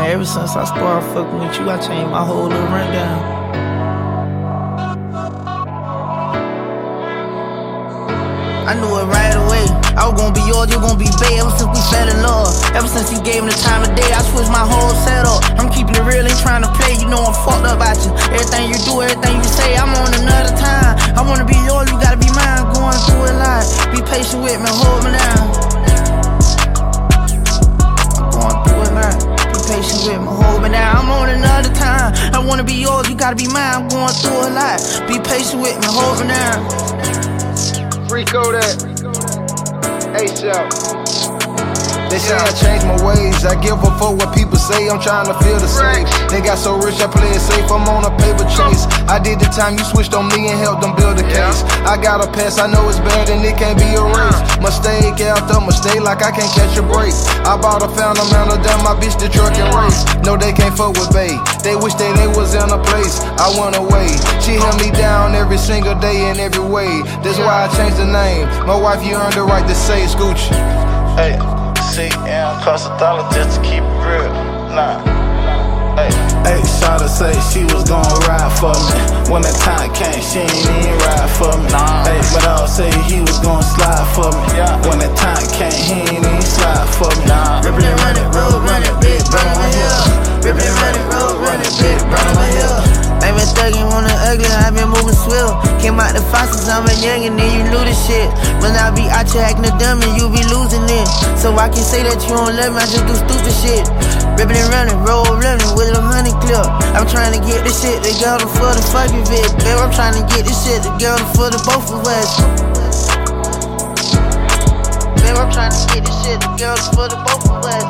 ever since I started fucking with you, I changed my whole little rundown. I knew it right away. I was gonna be yours, you gon' be bae. Ever since we fell in love, ever since he gave me the time of day, I switched my whole setup. I'm keeping it real, ain't trying to play. You know I'm fucked up about you. Everything you do, everything you say, I'm on another time. I wanna be yours, you gotta be mine. Going through it live. Be patient with me, hold me down. I'm going through it live. Be patient with me, hold me down. I'm on another time. I wanna be yours, you gotta be mine. I'm going through it live. Be patient with me, hold me down. Rico that ASAP. They say I changed my ways. I give a fuck what people say. I'm trying to feel the same. They got so rich, I play it safe. I'm on a paper chase. I did the time, you switched on me and helped them build a case. I got a pass, I know it's bad and it can't be erased. Mistake after mistake, like I can't catch a break. I bought a Phantom and done my bitch the truck and race. No, they can't fuck with bae. They wish they was in a place. I went away. She held me down every single day in every way. That's why I changed the name. My wife, you earned the right to say Scooch. Hey. CM cost $1 just to keep it real. Nah. Hey, Shawty say she was gon' ride for me. When that time came, she ain't even ride for me. Hey, but I'll say he was gon' slide for me. When that time came, he ain't even slide for me. Rippin' and run it, road run it, big burn on my hill. Rippin' and run it, road run it, big burn on my hill. I been thuggin' on the ugly, I been moving swill. Came out the faucets, I'm a young and then you knew this shit. When I be out here acting a dumb and you be losing it. So I can say that you don't love me, I just do stupid shit. Rippin' and running, roll running with a 100 clip. I'm trying to get this shit together for the fucking bit. Babe, I'm trying to get this shit together for the both of us. Babe, I'm trying to get this shit together for the both of us.